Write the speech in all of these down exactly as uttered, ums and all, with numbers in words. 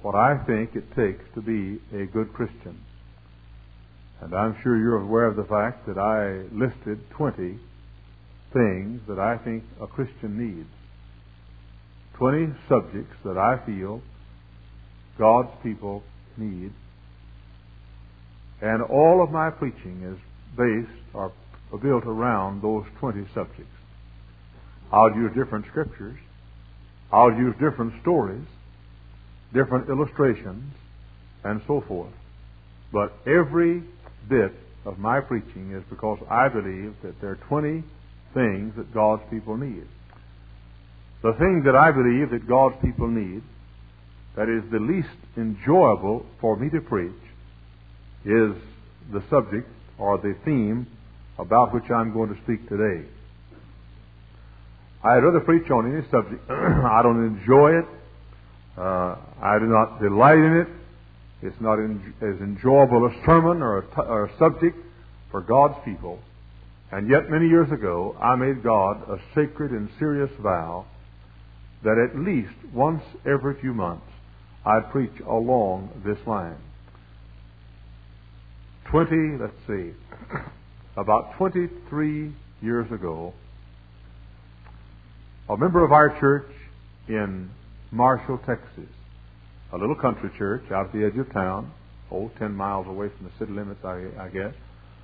what I think it takes to be a good Christian. And I'm sure you're aware of the fact that I listed twenty things that I think a Christian needs. twenty subjects that I feel God's people need. And all of my preaching is based or built around those twenty subjects. I'll use different scriptures. I'll use different stories, different illustrations, and so forth. But every bit of my preaching is because I believe that there are twenty things that God's people need. The thing that I believe that God's people need, that is the least enjoyable for me to preach, is the subject or the theme about which I'm going to speak today. I'd rather preach on any subject. I don't enjoy it. Uh, I do not delight in it. It's not en- as enjoyable a sermon or a, t- or a subject for God's people. And yet many years ago, I made God a sacred and serious vow that at least once every few months I'd preach along this line. Twenty, let's see, about twenty-three years ago, a member of our church in Marshall, Texas, a little country church out at the edge of town, oh, ten miles away from the city limits, I, I guess.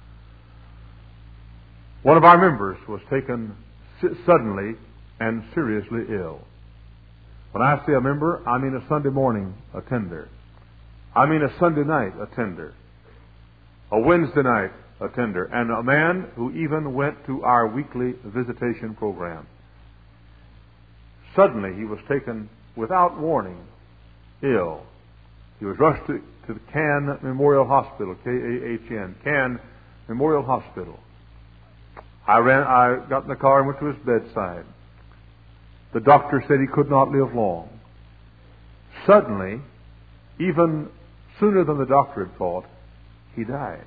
One of our members was taken suddenly and seriously ill. When I say a member, I mean a Sunday morning attender. I mean a Sunday night attender. A Wednesday night attender. And a man who even went to our weekly visitation program. Suddenly he was taken without warning ill. He was rushed to, to the Cann Memorial Hospital, K A H N, Cann Memorial Hospital. I ran, I got in the car and went to his bedside. The doctor said he could not live long. Suddenly, even sooner than the doctor had thought, he died.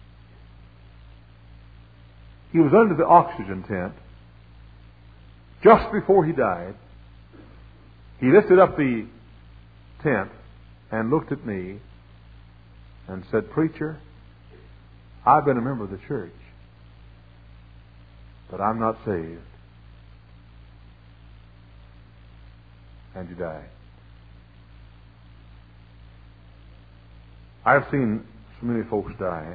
He was under the oxygen tent. Just before he died, he lifted up the tent and looked at me and said, "Preacher, I've been a member of the church, but I'm not saved." And he died. I've seen so many folks die.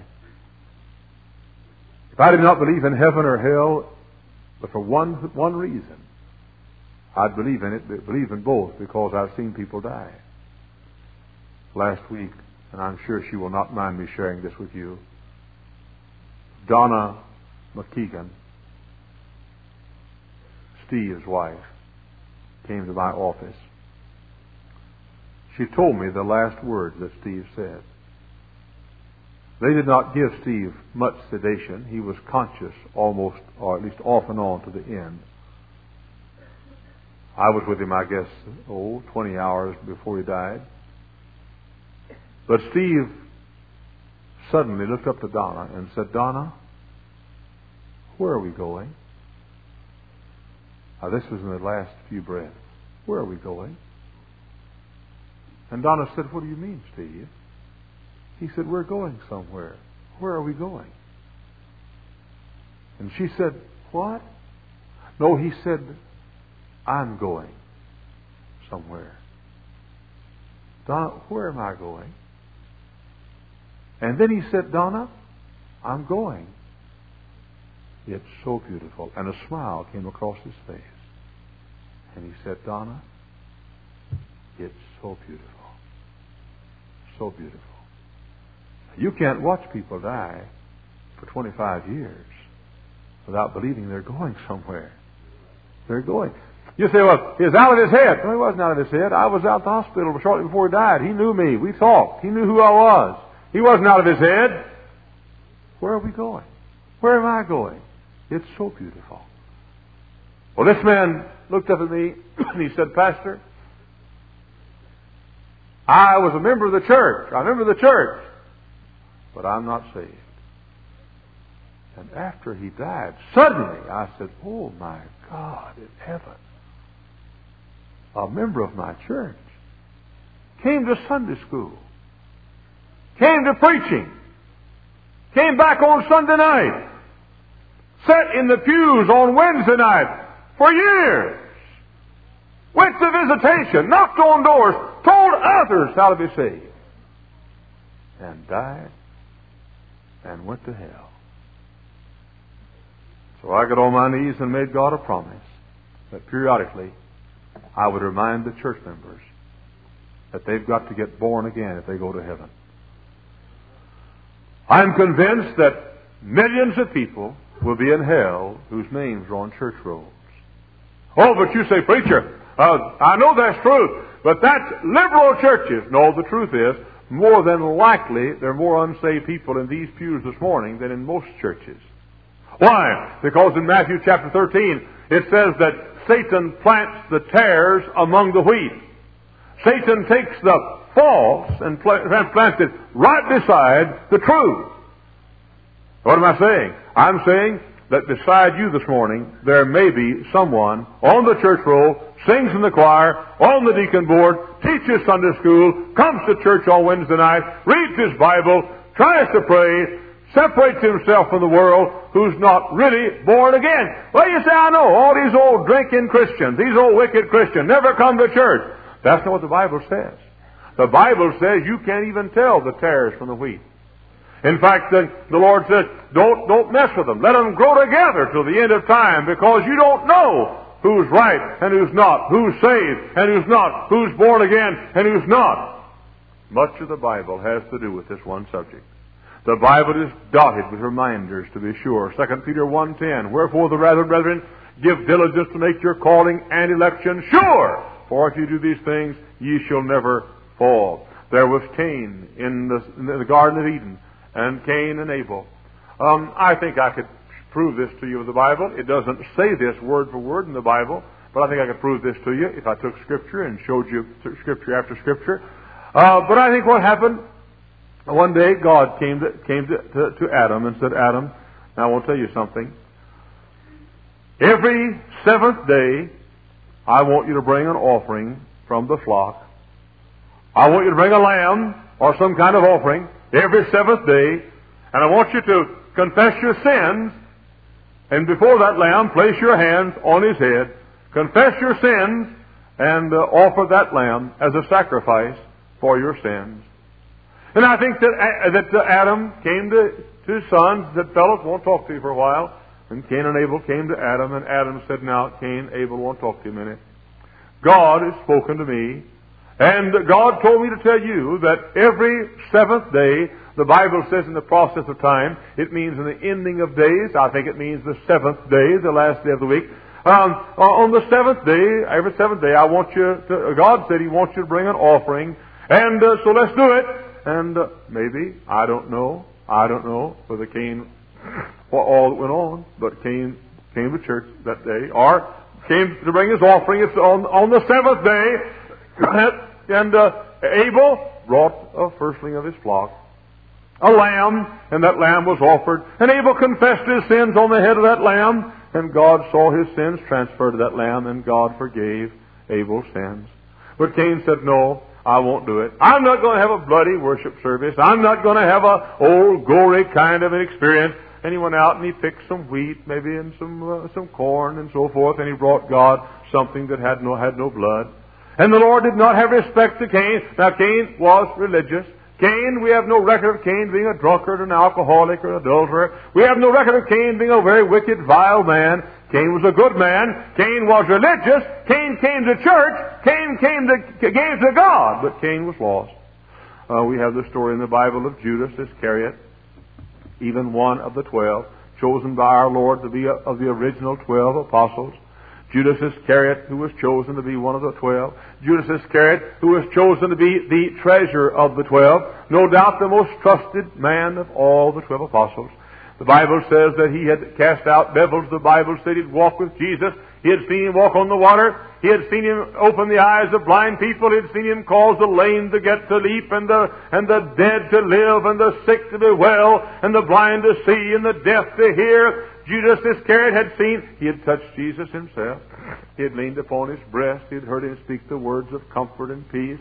If I did not believe in heaven or hell, but for one one reason, I'd believe in it, but believe in both, because I've seen people die. Last week, and I'm sure she will not mind me sharing this with you, Donna McKeegan, Steve's wife, came to my office. She told me the last words that Steve said. They did not give Steve much sedation. He was conscious almost, or at least off and on to the end. I was with him, I guess, oh, twenty hours before he died. But Steve suddenly looked up to Donna and said, "Donna, where are we going?" Now, this was in the last few breaths. "Where are we going?" And Donna said, "What do you mean, Steve?" He said, "We're going somewhere." "Where are we going?" And she said, "What?" No, he said, "I'm going somewhere." "Donna, where am I going?" And then he said, "Donna, I'm going." It's so beautiful. And a smile came across his face. And he said, "Donna, it's so beautiful. So beautiful." You can't watch people die for twenty-five years without believing they're going somewhere. They're going. You say, "Well, he's out of his head." No, he wasn't out of his head. I was out at the hospital shortly before he died. He knew me. We talked. He knew who I was. He wasn't out of his head. Where are we going? Where am I going? It's so beautiful. Well, this man looked up at me and he said, "Pastor, I was a member of the church. I remember the church, but I'm not saved." And after he died, suddenly I said, "Oh my God in heaven, a member of my church came to Sunday school, came to preaching, came back on Sunday night, sat in the pews on Wednesday night for years, went to visitation, knocked on doors, told others how to be saved, and died and went to hell. So I got on my knees and made God a promise that periodically I would remind the church members that they've got to get born again if they go to heaven. I'm convinced that millions of people will be in hell whose names are on church rolls. Oh, but you say, preacher, uh, I know that's true, but that's liberal churches. No, the truth is, more than likely, there are more unsaved people in these pews this morning than in most churches. Why? Because in Matthew chapter thirteen, it says that Satan plants the tares among the wheat. Satan takes the false and plants it right beside the true. What am I saying? I'm saying that beside you this morning, there may be someone on the church roll, sings in the choir, on the deacon board, teaches Sunday school, comes to church on Wednesday night, reads his Bible, tries to pray, separates himself from the world, who's not really born again. Well, you say, I know, all these old drinking Christians, these old wicked Christians, never come to church. That's not what the Bible says. The Bible says you can't even tell the tares from the wheat. In fact, the, the Lord says, don't, don't mess with them. Let them grow together till the end of time, because you don't know who's right and who's not, who's saved and who's not, who's born again and who's not. Much of the Bible has to do with this one subject. The Bible is dotted with reminders, to be sure. Second Peter one ten, wherefore the rather, brethren, give diligence to make your calling and election sure. For if you do these things, ye shall never fall. There was Cain in the, in the Garden of Eden, and Cain and Abel. Um, I think I could prove this to you with the Bible. It doesn't say this word for word in the Bible, but I think I could prove this to you if I took Scripture and showed you Scripture after Scripture. Uh, but I think what happened, one day God came to, came to, to, to Adam and said, Adam, now I want to tell you something. Every seventh day, I want you to bring an offering from the flock. I want you to bring a lamb or some kind of offering every seventh day, and I want you to confess your sins, and before that lamb, place your hands on his head, confess your sins, and uh, offer that lamb as a sacrifice for your sins. And I think that, uh, that uh, Adam came to, to his sons, said, fellows, I won't talk to you for a while. And Cain and Abel came to Adam, and Adam said, now, Cain, Abel, won't talk to you a minute. God has spoken to me, and God told me to tell you that every seventh day, the Bible says in the process of time, it means in the ending of days. I think it means the seventh day, the last day of the week. Um, on the seventh day, every seventh day, I want you to, God said He wants you to bring an offering, and uh, so let's do it. And uh, maybe, I don't know, I don't know whether Cain, what all that went on, but Cain came to church that day, or came to bring his offering. It's on, on the seventh day, and uh, Abel brought a firstling of his flock, a lamb, and that lamb was offered. And Abel confessed his sins on the head of that lamb, and God saw his sins transferred to that lamb, and God forgave Abel's sins. But Cain said, no, I won't do it. I'm not going to have a bloody worship service. I'm not going to have a old gory kind of an experience. And he went out and he picked some wheat, maybe, and some uh, some corn and so forth, and he brought God something that had no had no blood. And the Lord did not have respect to Cain. Now, Cain was religious. Cain, we have no record of Cain being a drunkard, an alcoholic, or an adulterer. We have no record of Cain being a very wicked, vile man. Cain was a good man. Cain was religious. Cain came to church. Cain came to, gave to God. But Cain was lost. Uh, we have the story in the Bible of Judas Iscariot, even one of the twelve, chosen by our Lord to be a, of the original twelve apostles. Judas Iscariot, who was chosen to be one of the twelve. Judas Iscariot, who was chosen to be the treasurer of the twelve. No doubt the most trusted man of all the twelve apostles. The Bible says that he had cast out devils. The Bible said he'd walk with Jesus. He had seen him walk on the water. He had seen him open the eyes of blind people. He had seen him cause the lame to get to leap, and the, and the dead to live, and the sick to be well, and the blind to see, and the deaf to hear. Judas Iscariot had seen, he had touched Jesus himself. He had leaned upon his breast. He had heard him speak the words of comfort and peace.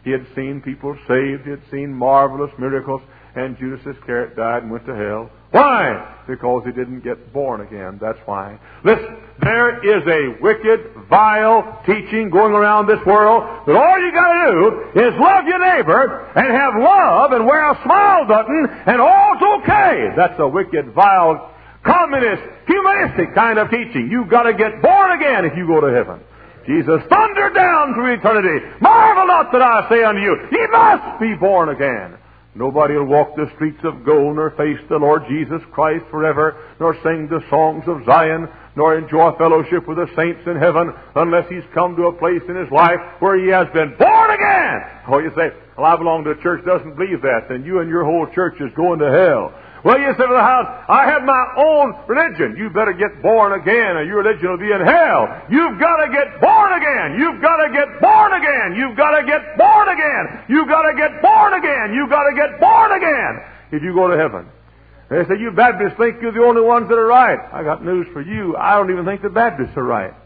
He had seen people saved. He had seen marvelous miracles. And Judas Iscariot died and went to hell. Why? Because he didn't get born again. That's why. Listen, there is a wicked, vile teaching going around this world that all you got to do is love your neighbor and have love and wear a smile button and all's okay. That's a wicked, vile, communist, humanistic kind of teaching. You've got to get born again if you go to heaven. Jesus thundered down through eternity. Marvel not that I say unto you, ye must be born again. Nobody will walk the streets of gold, nor face the Lord Jesus Christ forever, nor sing the songs of Zion, nor enjoy fellowship with the saints in heaven, unless he's come to a place in his life where he has been born again. Oh, you say, well, I belong to a church that doesn't believe that, then you and your whole church is going to hell. Well, you say to the house, I have my own religion. You better get born again, or your religion will be in hell. You've got to get born again. You've got to get born again. You've got to get born again. You've got to get born again. You've got to get born again if you go to heaven. They say, you Baptists think you're the only ones that are right. I got news for you. I don't even think the Baptists are right.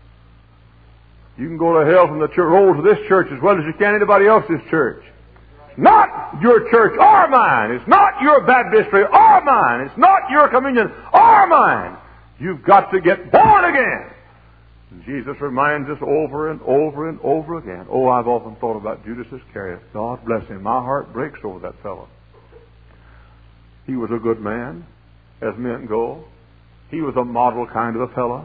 You can go to hell from the church, roll to this church as well as you can anybody else's church. Not your church or mine. It's not your baptistry or mine. It's not your communion or mine. You've got to get born again. And Jesus reminds us over and over and over again. Oh, I've often thought about Judas Iscariot. God bless him. My heart breaks over that fellow. He was a good man, as men go. He was a model kind of a fellow.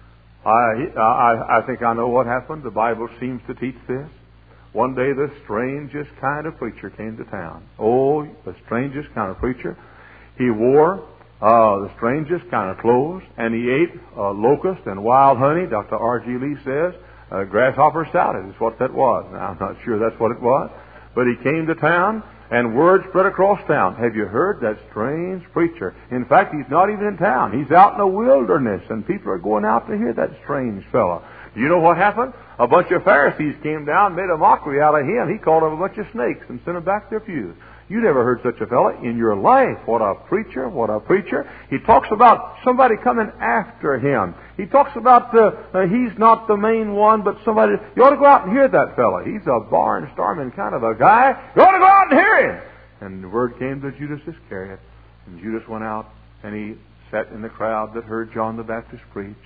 I, I, I think I know what happened. The Bible seems to teach this. One day the strangest kind of preacher came to town. Oh, the strangest kind of preacher. He wore uh, the strangest kind of clothes, and he ate uh, locust and wild honey. Doctor R G Lee says uh, grasshopper salad is what that was. Now, I'm not sure that's what it was. But he came to town, and word spread across town. Have you heard that strange preacher? In fact, he's not even in town. He's out in the wilderness, and people are going out to hear that strange fellow. Do you know what happened? A bunch of Pharisees came down, made a mockery out of him. He called them a bunch of snakes and sent them back to their pews. You never heard such a fellow in your life. What a preacher, what a preacher. He talks about somebody coming after him. He talks about uh, uh, he's not the main one, but somebody. You ought to go out and hear that fellow. He's a barnstorming kind of a guy. You ought to go out and hear him. And the word came to Judas Iscariot. And Judas went out, and he sat in the crowd that heard John the Baptist preach.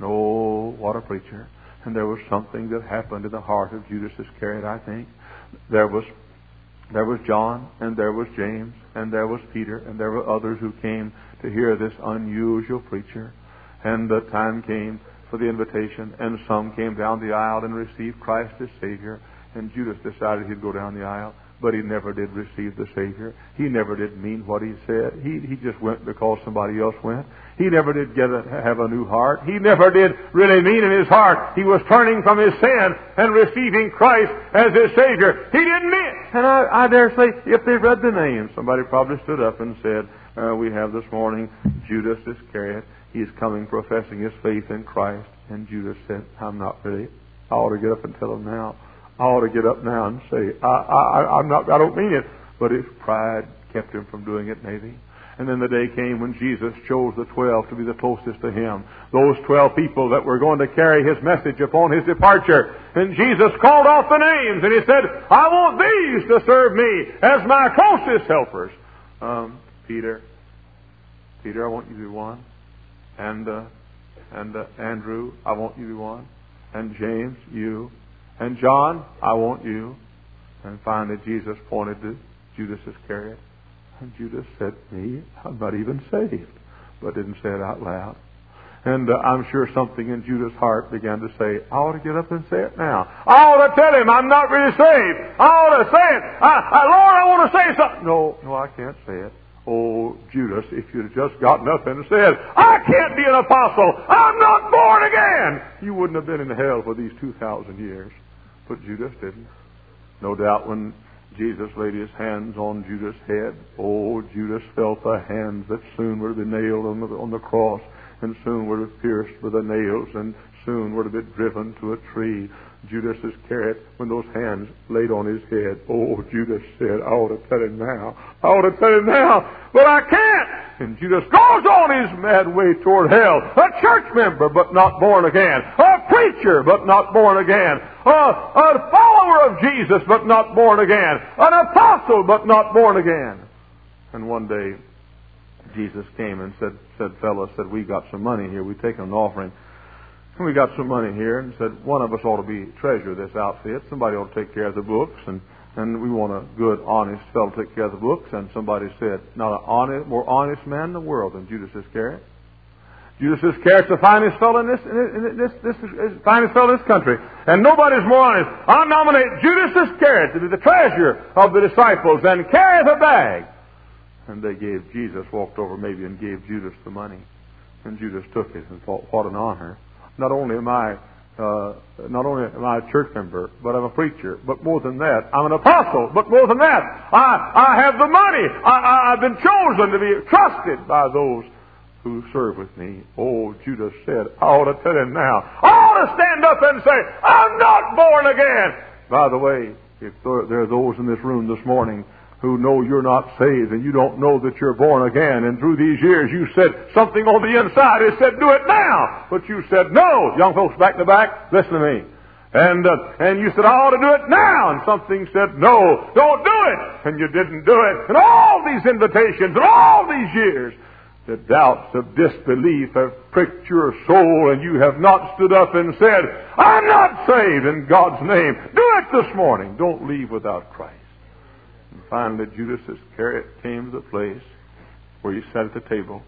No, what a preacher. And there was something that happened in the heart of Judas Iscariot, I think. There was there was John, and there was James, and there was Peter, and there were others who came to hear this unusual preacher. And the time came for the invitation, and some came down the aisle and received Christ as Savior. And Judas decided he'd go down the aisle, but he never did receive the Savior. He never did mean what he said. He he just went because somebody else went. He never did get a, have a new heart. He never did really mean in his heart he was turning from his sin and receiving Christ as his Savior. He didn't mean it. And I, I dare say, if they read the name, somebody probably stood up and said, uh, we have this morning Judas Iscariot. He's coming professing his faith in Christ. And Judas said, I'm not ready. I ought to get up and tell him now. I ought to get up now and say, I, I, I'm not, I don't mean it. But his pride kept him from doing it, maybe. And then the day came when Jesus chose the twelve to be the closest to him. Those twelve people that were going to carry his message upon his departure. And Jesus called off the names and he said, I want these to serve me as my closest helpers. Um, Peter, Peter, I want you to be one. And, uh, and uh, Andrew, I want you to be one. And James, you. And John, I want you. And finally Jesus pointed to Judas Iscariot. And Judas said, me? I'm not even saved. But didn't say it out loud. And uh, I'm sure something in Judas' heart began to say, I ought to get up and say it now. I ought to tell him I'm not really saved. I ought to say it. I, I, Lord, I want to say something. No, no, I can't say it. Oh, Judas, if you'd have just gotten up and said, I can't be an apostle. I'm not born again. You wouldn't have been in hell for these two thousand years. But Judas didn't. No doubt when Jesus laid his hands on Judas' head, oh, Judas felt the hands that soon were to be nailed on the, on the cross, and soon were pierced with the nails, and soon were to be driven to a tree. Judas Iscariot, when those hands laid on his head, oh, Judas said, I ought to tell him now. I ought to tell him now, but I can't. And Judas goes on his mad way toward hell. A church member, but not born again. A preacher, but not born again. A, a follower of Jesus, but not born again. An apostle, but not born again. And one day, Jesus came and said, said, fellas, said, we got some money here. We taken an offering. And we got some money here, and said, one of us ought to be treasurer of this outfit. Somebody ought to take care of the books, and, and we want a good, honest fellow to take care of the books. And somebody said, not an honest, more honest man in the world than Judas Iscariot. Judas Iscariot's the finest fellow in this, in this, this, this finest fellow in this country, and nobody's more honest. I nominate Judas Iscariot to be the treasurer of the disciples and carry the bag. And they gave Jesus, walked over maybe and gave Judas the money, and Judas took it and thought, what an honor. Not only am I, uh, not only am I a church member, but I'm a preacher. But more than that, I'm an apostle. But more than that, I, I have the money. I, I, I've been chosen to be trusted by those who serve with me. Oh, Judas said, I ought to tell him now. I ought to stand up and say, I'm not born again. By the way, if there are those in this room this morning who know you're not saved and you don't know that you're born again, and through these years you said something on the inside that said, do it now. But you said, no. Young folks back to back, listen to me. And uh, and you said, I ought to do it now. And something said, no, don't do it. And you didn't do it. And all these invitations and all these years, the doubts of disbelief have pricked your soul, and you have not stood up and said, I'm not saved in God's name. Do it this morning. Don't leave without Christ. And finally, Judas Iscariot came to the place where he sat at the table.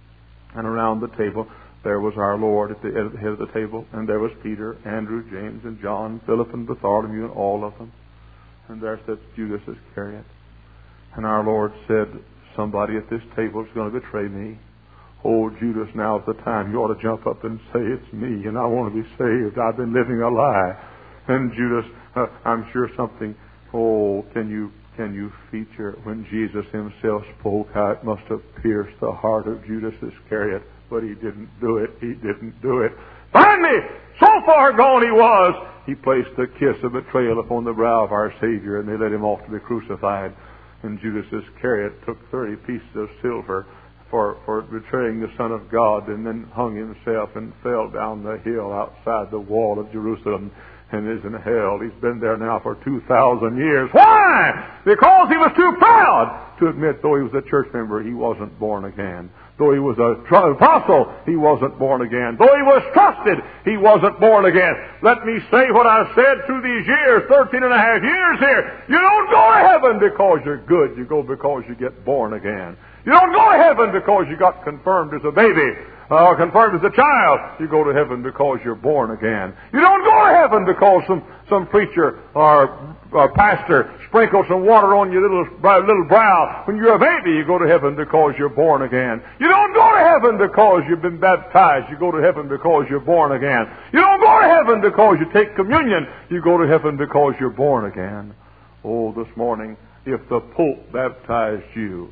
And around the table, there was our Lord at the head of the table. And there was Peter, Andrew, James, and John, Philip, and Bartholomew, and all of them. And there sits Judas Iscariot. And our Lord said, somebody at this table is going to betray me. Oh, Judas, now's the time. You ought to jump up and say, it's me, and I want to be saved. I've been living a lie. And Judas, uh, I'm sure something, oh, can you Can you feature when Jesus himself spoke how it must have pierced the heart of Judas Iscariot, but he didn't do it. He didn't do it. Finally, so far gone he was, he placed the kiss of betrayal upon the brow of our Savior, and they led him off to be crucified. And Judas Iscariot took thirty pieces of silver for, for betraying the Son of God, and then hung himself and fell down the hill outside the wall of Jerusalem, and is in hell. He's been there now for two thousand years. Why? Because he was too proud to admit, though he was a church member, he wasn't born again. Though he was an tr- apostle, he wasn't born again. Though he was trusted, he wasn't born again. Let me say what I've said through these years, thirteen and a half years here. You don't go to heaven because you're good. You go because you get born again. You don't go to heaven because you got confirmed as a baby. Uh, confirmed as a child. You go to heaven because you're born again. You don't go to heaven because some, some preacher or, or pastor sprinkled some water on your little, little brow. When you're a baby, you go to heaven because you're born again. You don't go to heaven because you've been baptized. You go to heaven because you're born again. You don't go to heaven because you take communion. You go to heaven because you're born again. Oh, this morning, if the Pope baptized you,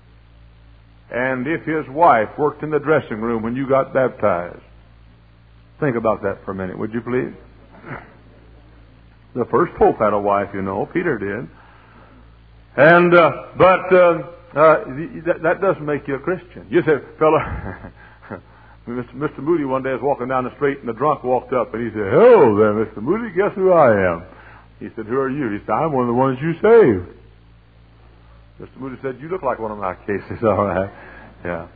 and if his wife worked in the dressing room when you got baptized, think about that for a minute, would you please? The first Pope had a wife, you know. Peter did. And, uh, but, uh, uh, that, that doesn't make you a Christian. You say, fella, Mister Moody one day was walking down the street and the drunk walked up and he said, hello there, Mister Moody, guess who I am? He said, who are you? He said, I'm one of the ones you saved. Mister Moody said, you look like one of my cases, all right. Yeah.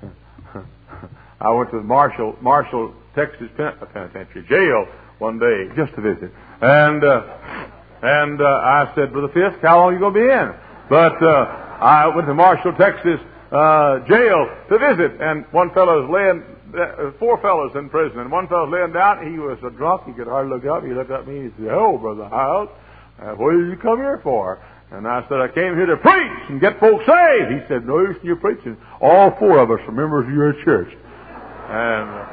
I went to the Marshall, Marshall, Texas Penitentiary jail one day just to visit. And uh, and uh, I said, Brother Fisk, how long are you going to be in? But uh, I went to Marshall, Texas uh, jail to visit. And one fellow was laying, uh, four fellows in prison. And one fellow was laying down. He was a drunk. He could hardly look up. He looked at me and he said, oh, Brother Hiles, uh, what did you come here for? And I said, I came here to preach and get folks saved. He said, no use in you preaching. All four of us are members of your church. And uh,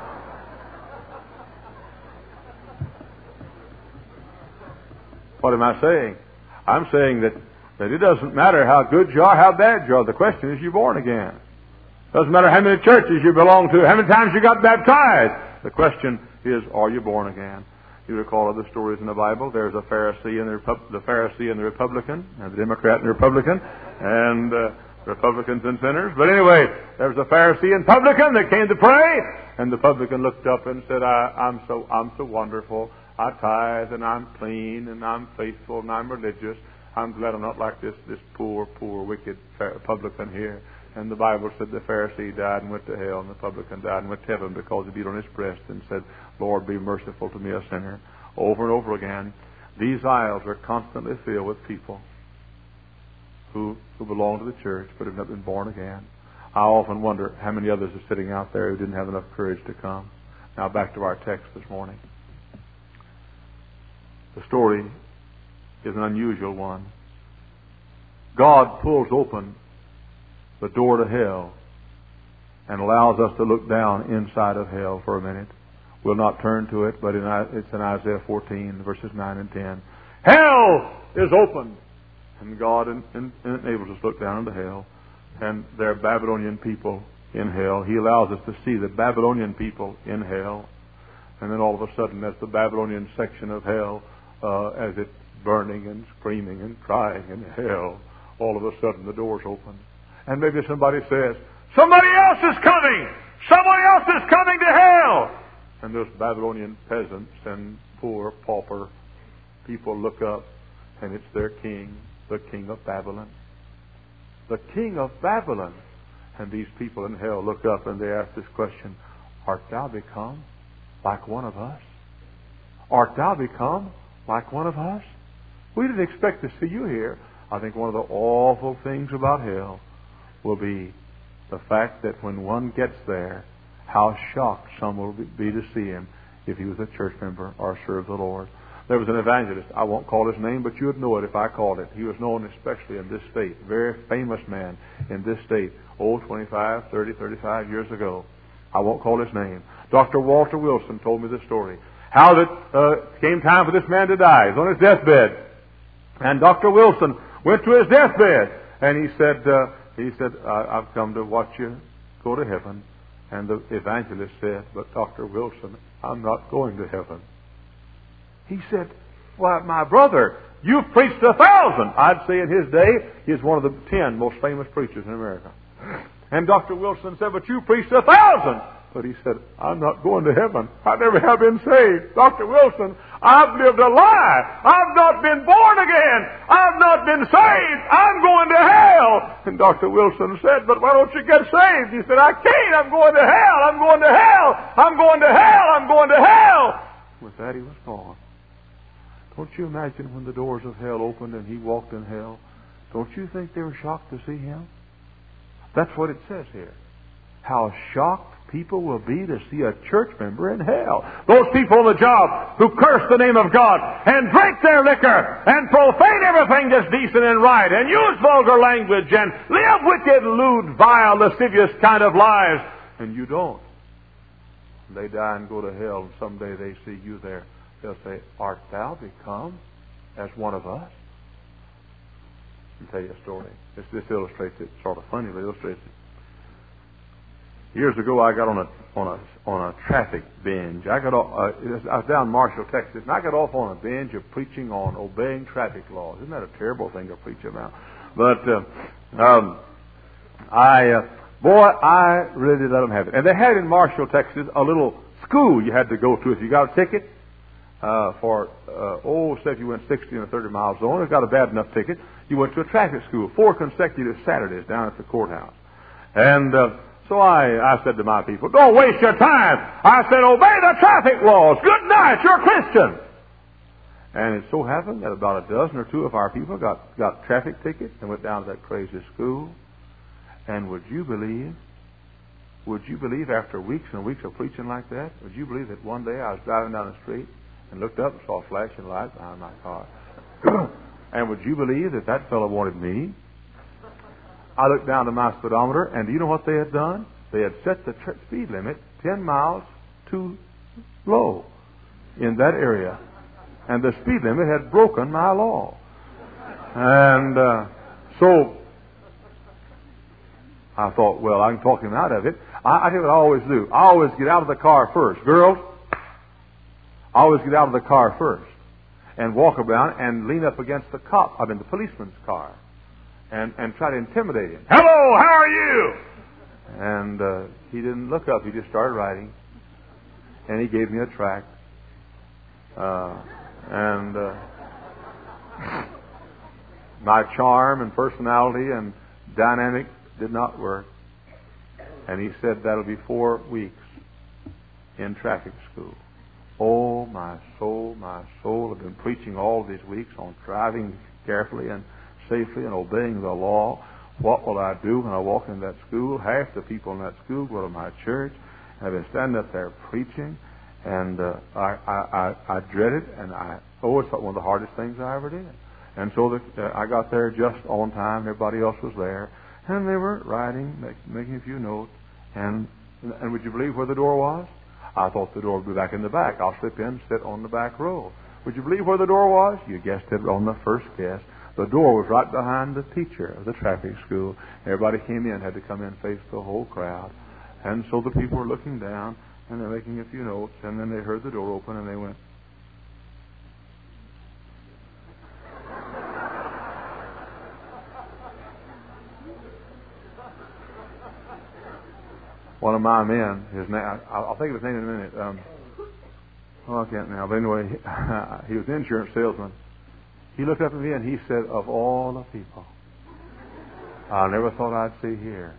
what am I saying? I'm saying that, that it doesn't matter how good you are, how bad you are. The question is, you're born again. Doesn't matter how many churches you belong to, how many times you got baptized. The question is, are you born again? You recall other stories in the Bible. There's a Pharisee and the, Repu- the Pharisee and the Republican, and the Democrat and the Republican, and uh, Republicans and sinners. But anyway, there was a Pharisee and publican that came to pray, and the publican looked up and said, I, I'm so I'm so wonderful. I tithe and I'm clean and I'm faithful and I'm religious. I'm glad I'm not like this this poor, poor, wicked publican here. And the Bible said the Pharisee died and went to hell, and the publican died and went to heaven because he beat on his breast and said, Lord, be merciful to me, a sinner. Over and over again, these aisles are constantly filled with people who, who belong to the church but have not been born again. I often wonder how many others are sitting out there who didn't have enough courage to come. Now back to our text this morning. The story is an unusual one. God pulls open the door to hell and allows us to look down inside of hell for a minute. We'll not turn to it, but in, it's in Isaiah fourteen, verses nine and ten. Hell is opened, and God in, in, enables us to look down into hell. And there are Babylonian people in hell. He allows us to see the Babylonian people in hell. And then all of a sudden, that's the Babylonian section of hell, uh, as it's burning and screaming and crying in hell. All of a sudden, the door's open. And maybe somebody says, somebody else is coming! Someone else is coming to hell! And those Babylonian peasants and poor pauper people look up, and it's their king, the king of Babylon. The king of Babylon. And these people in hell look up and they ask this question, art thou become like one of us? Art thou become like one of us? We didn't expect to see you here. I think one of the awful things about hell will be the fact that when one gets there, how shocked some will be to see him if he was a church member or served the Lord. There was an evangelist. I won't call his name, but you would know it if I called it. He was known especially in this state. Very famous man in this state. Oh, twenty-five, thirty, thirty-five years ago. I won't call his name. Doctor Walter Wilson told me this story. How that uh, came time for this man to die. He's on his deathbed. And Doctor Wilson went to his deathbed. And he said, uh, he said, I've come to watch you go to heaven. And the evangelist said, but Doctor Wilson, I'm not going to heaven. He said, why, my brother, you've preached a thousand. I'd say in his day, he's one of the ten most famous preachers in America. And Doctor Wilson said, but you preached a thousand. But he said, I'm not going to heaven. I never have been saved. Doctor Wilson, I've lived a lie. I've not been born again. I've not been saved. I'm going to hell. And Doctor Wilson said, but why don't you get saved? He said, I can't. I'm going to hell. I'm going to hell. I'm going to hell. I'm going to hell. With that, he was gone. Don't you imagine when the doors of hell opened and he walked in hell? Don't you think they were shocked to see him? That's what it says here. How shocked people will be to see a church member in hell. Those people on the job who curse the name of God and drink their liquor and profane everything that's decent and right and use vulgar language and live wicked, lewd, vile, lascivious kind of lives. And you don't. They die and go to hell, and someday they see you there. They'll say, art thou become as one of us? I'll tell you a story. This, this illustrates it, sort of funny, but illustrates it. Years ago, I got on a on a on a traffic binge. I got off, uh, I was down in Marshall, Texas, and I got off on a binge of preaching on obeying traffic laws. Isn't that a terrible thing to preach about? But uh, um, I, uh, boy, I really did let them have it. And they had in Marshall, Texas, a little school you had to go to if you got a ticket. Uh, for, uh, oh, say if you went sixty or thirty miles zone, or got a bad enough ticket, you went to a traffic school, four consecutive Saturdays down at the courthouse. And uh, so I, I said to my people, don't waste your time. I said, obey the traffic laws. Good night, you're a Christian. And it so happened that about a dozen or two of our people got, got traffic tickets and went down to that crazy school. And would you believe, would you believe after weeks and weeks of preaching like that, would you believe that one day I was driving down the street and looked up and saw a flashing light behind my car. And would you believe that that fellow wanted me? I looked down to my speedometer, and do you know what they had done? They had set the tr- speed limit ten miles too low in that area. And the speed limit had broken my law. And uh, so I thought, well, I can talk him out of it. I, I tell you what I always do. I always get out of the car first. Girls, I always get out of the car first and walk around and lean up against the cop, I mean the policeman's car, and, and try to intimidate him. Hello, how are you? And uh, he didn't look up. He just started writing. And he gave me a tract. Uh, and uh, my charm and personality and dynamic did not work. And he said, that'll be four weeks in traffic school. Oh, my soul, my soul. I've been preaching all these weeks on driving carefully and safely and obeying the law. What will I do when I walk in that school? Half the people in that school go to my church. I've been standing up there preaching, and uh, I, I, I, I dread it, and I, oh, it's one of the hardest things I ever did. And so the, uh, I got there just on time. Everybody else was there, and they were writing, make, making a few notes. And and would you believe where the door was? I thought the door would be back in the back. I'll slip in, sit on the back row. Would you believe where the door was? You guessed it on the first guess. The door was right behind the teacher of the traffic school. Everybody came in, had to come in, face the whole crowd. And so the people were looking down, and they're making a few notes, and then they heard the door open, and they went. One of my men, his name, I'll think of his name in a minute. Um, oh, I can't now. But anyway, he was an insurance salesman. He looked up at me and he said, of all the people, I never thought I'd see here.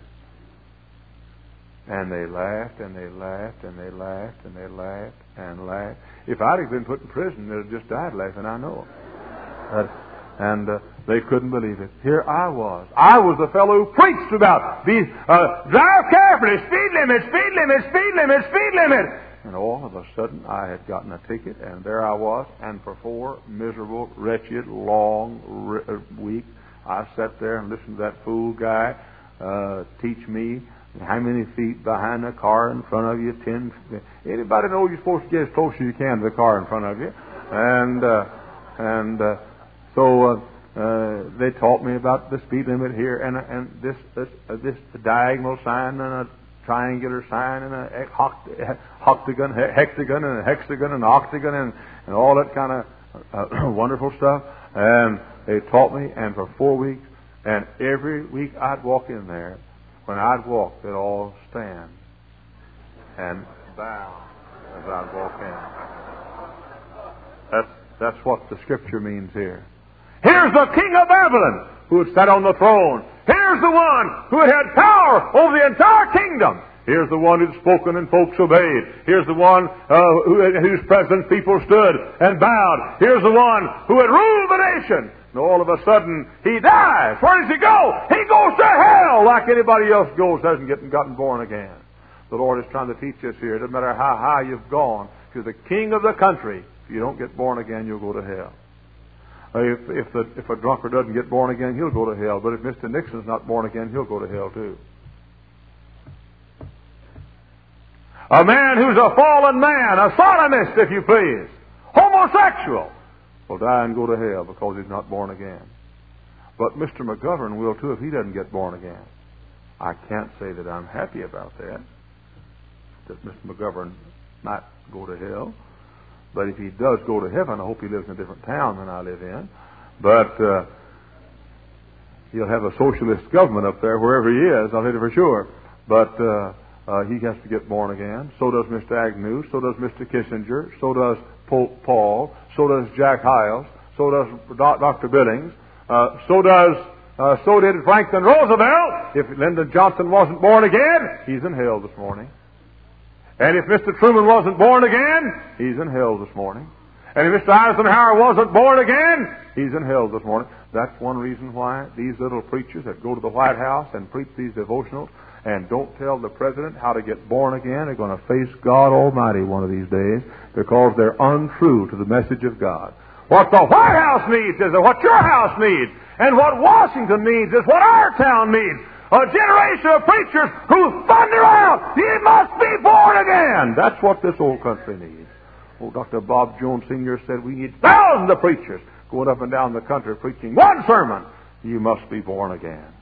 And they laughed and they laughed and they laughed and they laughed and laughed. If I'd have been put in prison, they'd have just died laughing, I know. Uh, and uh, they couldn't believe it. Here I was. I was the fellow who preached about these, uh, drive carefully, speed limit, speed limit, speed limit, speed limit. And all of a sudden, I had gotten a ticket, and there I was. And for four miserable, wretched, long re- weeks, I sat there and listened to that fool guy uh, teach me how many feet behind the car in front of you. Ten. Anybody know you're supposed to get as close as you can to the car in front of you? And uh, and uh, so uh, uh, they taught me about the speed limit here, and and this this uh, this diagonal sign and a triangular sign and a octagon, hexagon, and a hexagon, and an octagon, and, and all that kind of uh, wonderful stuff. And they taught me, and for four weeks, and every week I'd walk in there. When I'd walk, they'd all stand and bow as I'd walk in. That's that's what the Scripture means here. Here's the king of Babylon who had sat on the throne. Here's the one who had had power over the entire kingdom. Here's the one who'd spoken and folks obeyed. Here's the one uh, who, whose presence people stood and bowed. Here's the one who had ruled the nation. And all of a sudden, he dies. Where does he go? He goes to hell like anybody else goes, hasn't gotten, gotten born again. The Lord is trying to teach us here. It doesn't matter how high you've gone. If you're the king of the country, if you don't get born again, you'll go to hell. If, if, the, if a drunkard doesn't get born again, he'll go to hell. But if Mister Nixon's not born again, he'll go to hell too. A man who's a fallen man, a sodomist, if you please, homosexual, will die and go to hell because he's not born again. But Mister McGovern will too if he doesn't get born again. I can't say that I'm happy about that, that Mister McGovern might go to hell. But if he does go to heaven, I hope he lives in a different town than I live in. But uh, he'll have a socialist government up there wherever he is, I'll tell you for sure. But uh, uh, he has to get born again. So does Mister Agnew. So does Mister Kissinger. So does Pope Paul. So does Jack Hyles. So does Doctor Billings. Uh, so does uh, so did Franklin Roosevelt. If Lyndon Johnson wasn't born again, he's in hell this morning. And if Mister Truman wasn't born again, he's in hell this morning. And if Mister Eisenhower wasn't born again, he's in hell this morning. That's one reason why these little preachers that go to the White House and preach these devotionals and don't tell the president how to get born again are going to face God Almighty one of these days because they're untrue to the message of God. What the White House needs is what your house needs. And what Washington needs is what our town needs. A generation of preachers who thunder out, "Ye must be born again!" That's what this old country needs. Oh, Doctor Bob Jones Senior said we need thousands of preachers going up and down the country preaching one sermon: "You must be born again."